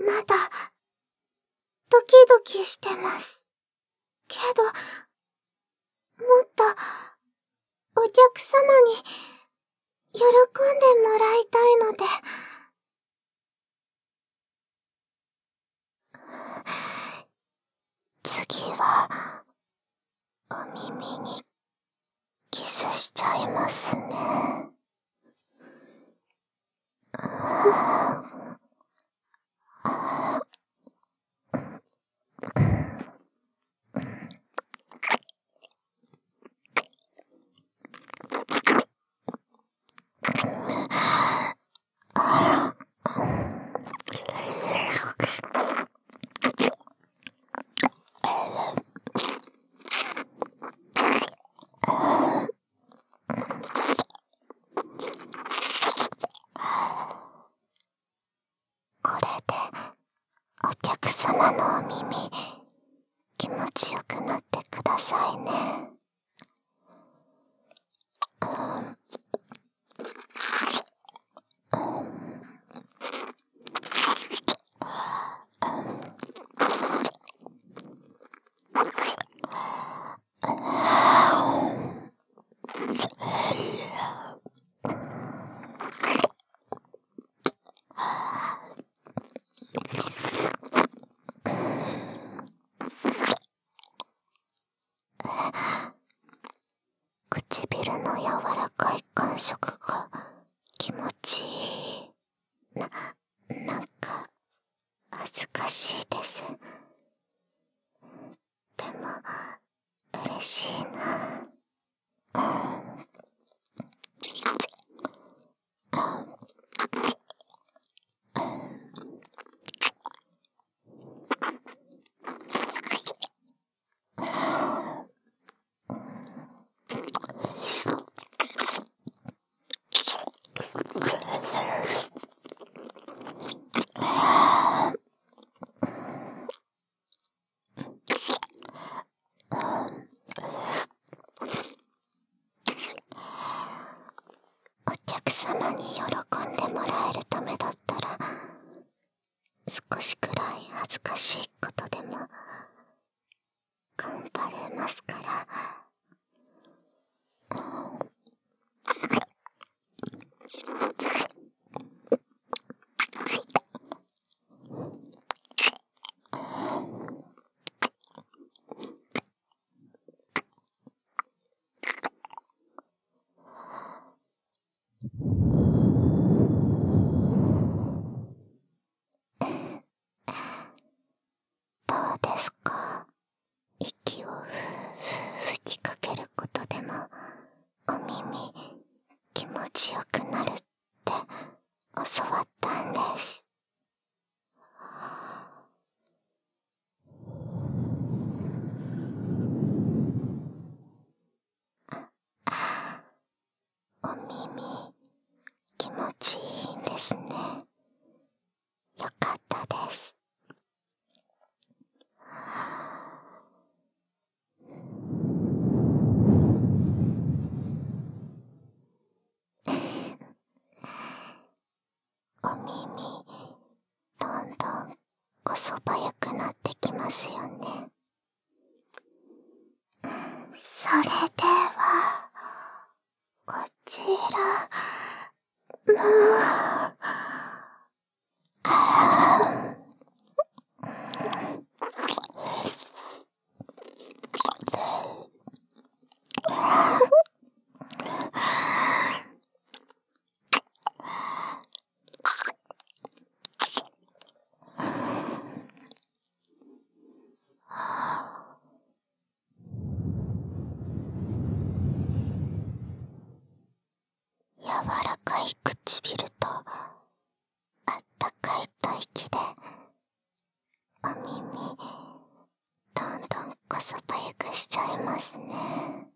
まだ、ドキドキしてます。けど、もっと、お客様に、喜んでもらいたいので。次は、お耳に、キスしちゃいますね。これで、お客様のお耳、気持ちよくなってくださいね。唇の柔らかい感触が気持ちいい。なんか、恥ずかしいです。でも、嬉しいな。お客様に喜んでもらえるためだったら、少しくらい恥ずかしいことでも頑張れますから。どうですか？息をふーふー吹きかけることでもお耳気持ちよくなるって教わったんです。お耳気持ちいいんですね。よかったです。お耳どんどんこそばゆくなってきますよね。それではこちらも柔らかい唇とあったかい吐息でお耳どんどんこそばゆくしちゃいますね。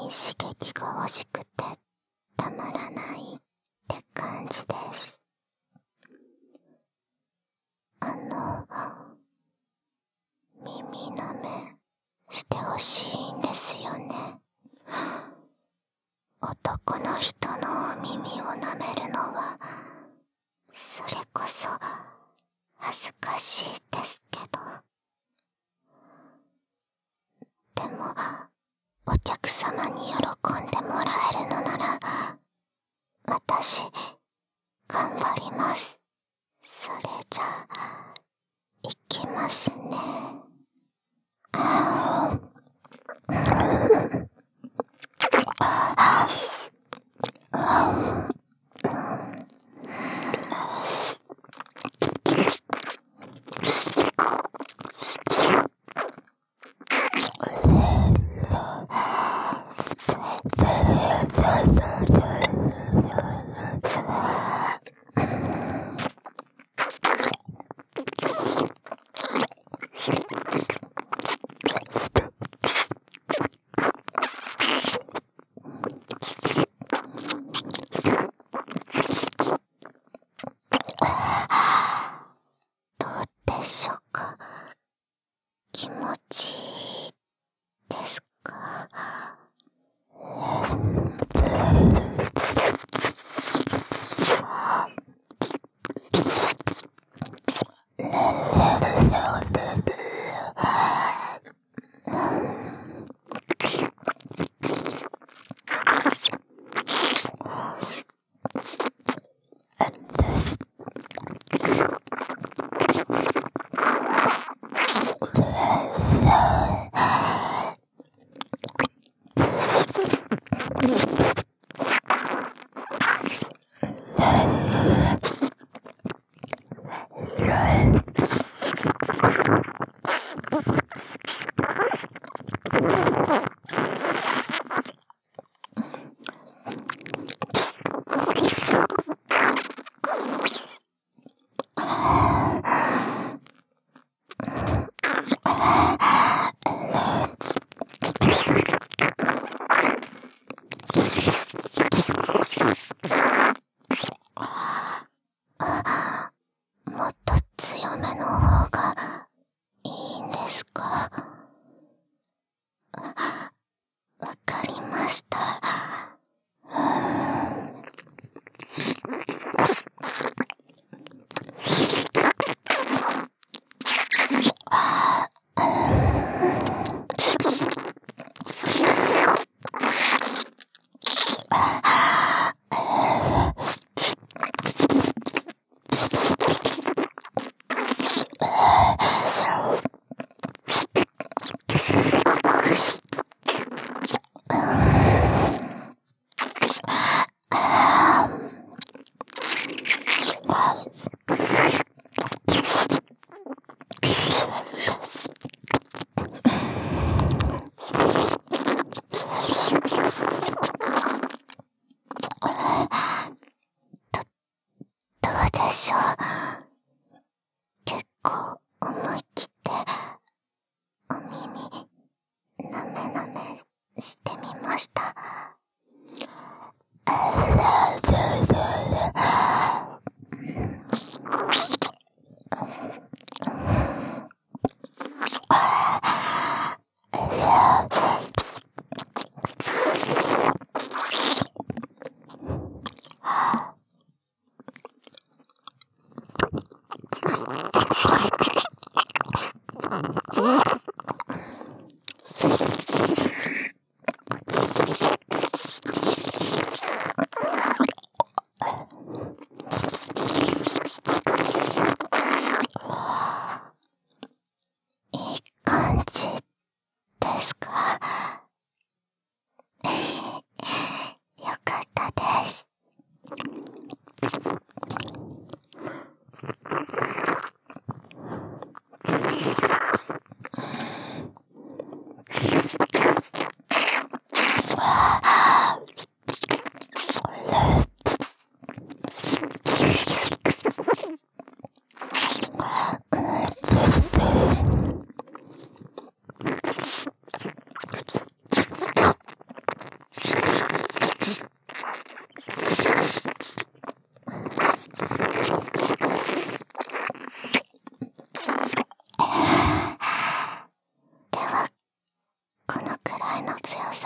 刺激が欲しくてたまらないって感じです。耳舐めしてほしいんですよね。男の人のお耳を舐めるのはそれこそ恥ずかしいですけど、でもお客様に喜んでもらえるのなら私頑張ります。それじゃあいきますね。どうでしょうか。気持ちいいですか。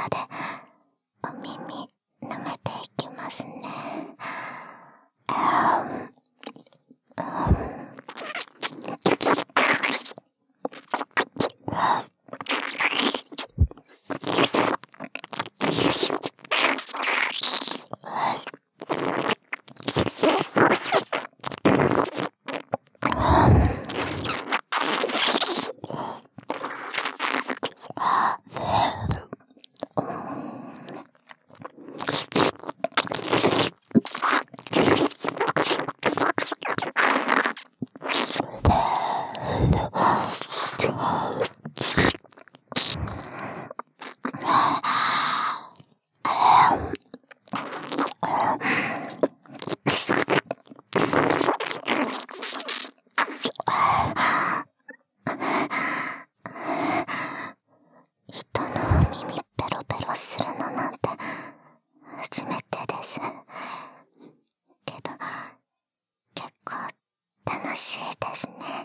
でお耳舐めていきますね。人のお耳ペロペロするのなんて初めてです。けど結構楽しいですね。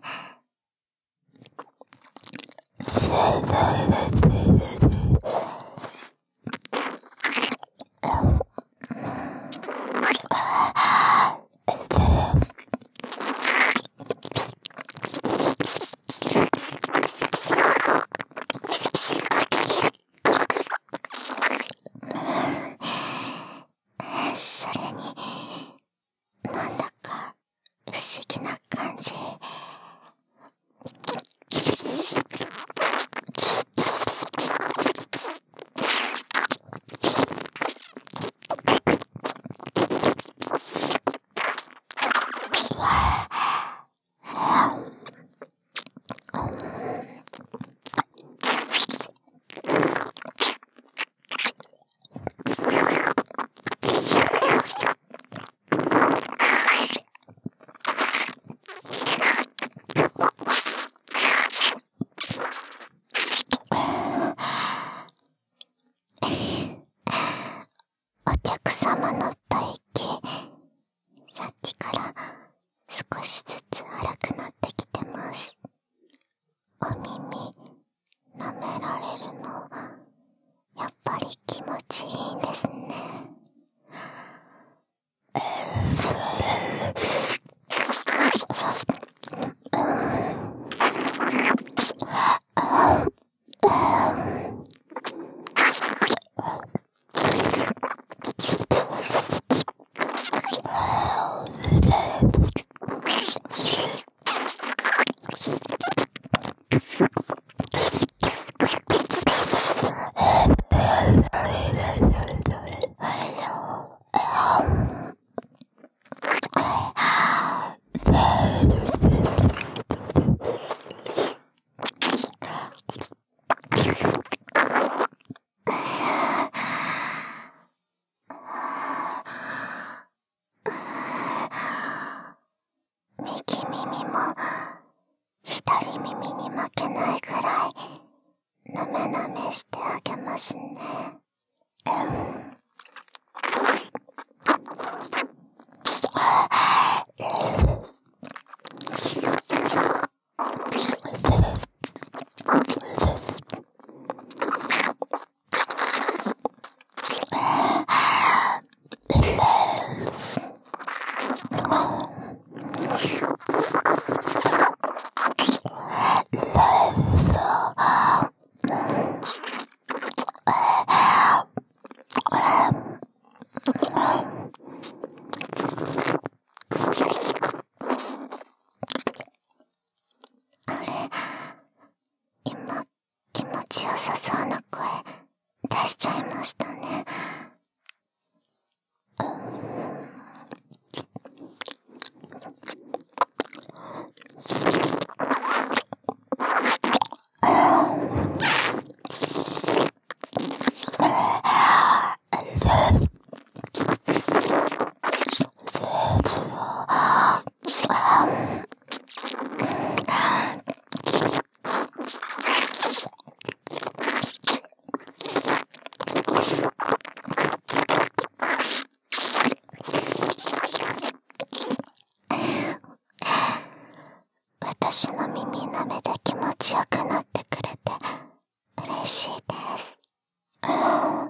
それになんだか不思議な感じ。お客様の吐息、さっきから少しずつ荒くなってきてます。お耳舐められるのやっぱり気持ちいいんですね。右耳も左耳に負けないぐらいなめなめしてあげますね。今気持ちよさそうな声出しちゃいましたね。私の耳舐めで気持ちよくなってくれて嬉しいです。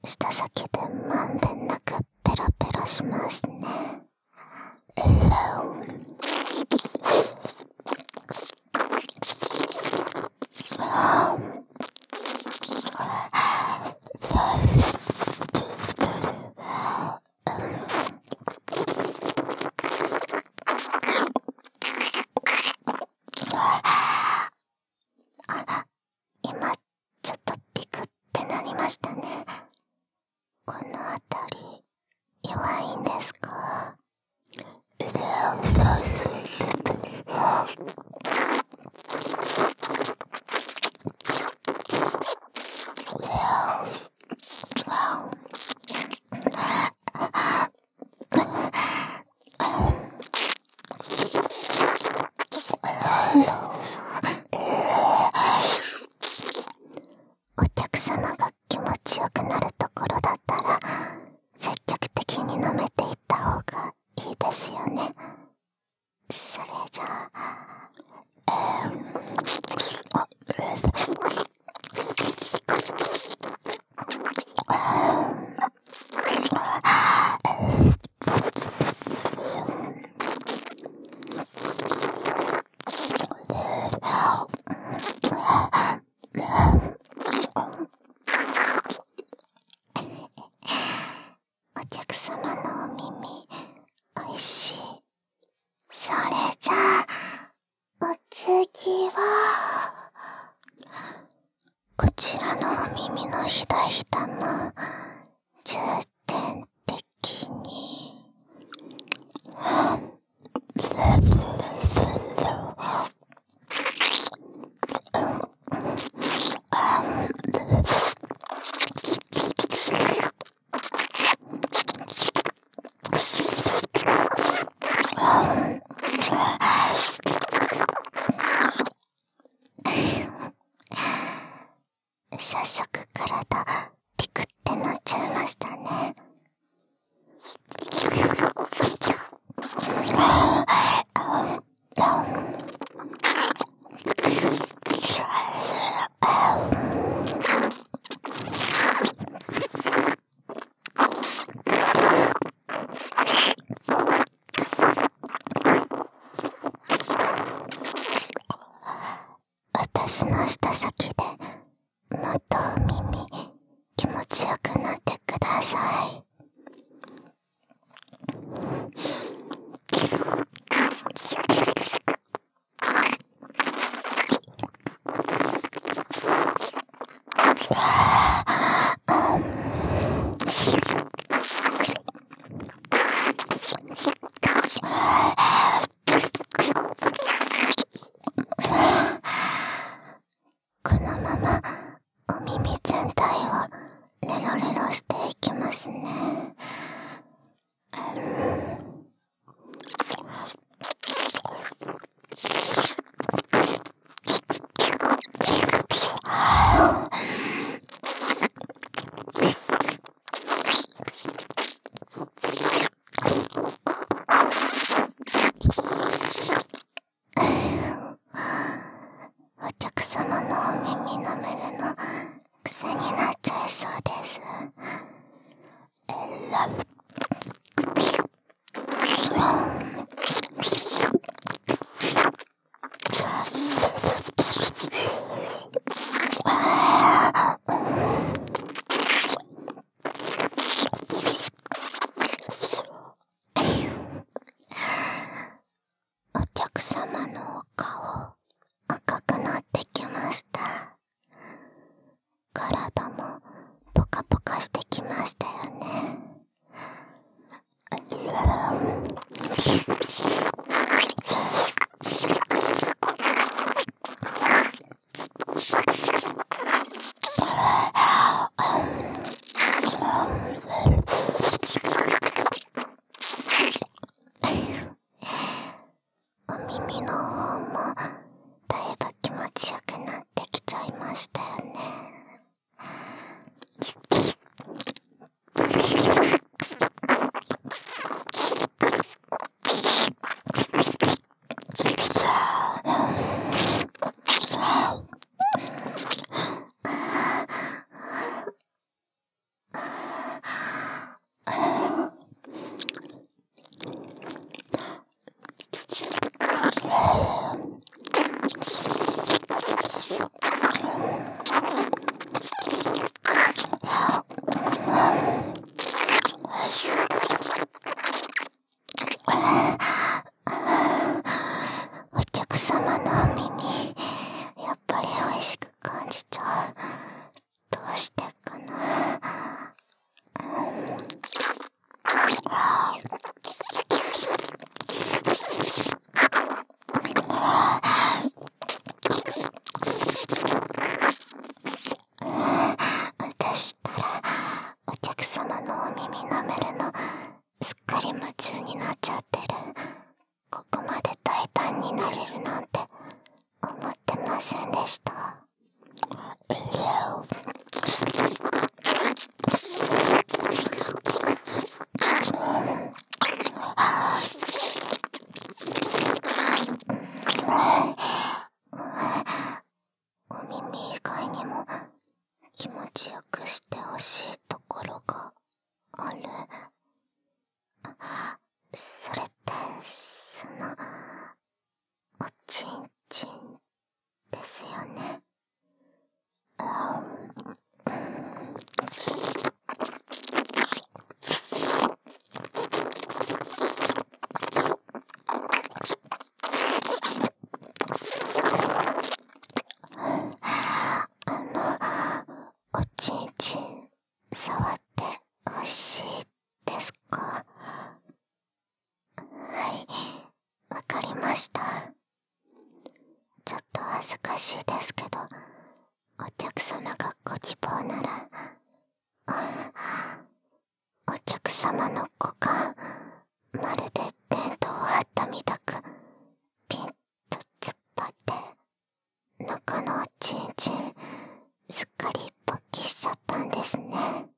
舌先でまんべんなくペロペロしますね。今ちょっとピクってなりましたね。このあたり弱いんですか？お客様が気持ちよくなるところだったら積極的に舐めていった方がいいですよね。それじゃあ、お客様のお耳おいしい。それじゃあお次はこちらのお耳のひだひだも重点的に早速体ピクってなっちゃいましたね。私の舌先でもっとお耳気持ちよくなってください。このままお耳全体をレロレロしていきますね。お客様のお耳舐めるの癖になっちゃいそうです。お客様のお顔赤くなってきました。体もポカポカしてきましたよね。 しいところがある。それって、おちんちんですよね。おちんちん触ってほしいですか？はい、わかりました。ちょっと恥ずかしいですけど、お客様がご希望なら、お客様の股間、まるでテントを張ったみたく、ピンと突っ張って、中のおちんちん、すっかり勃起しちゃったんですね。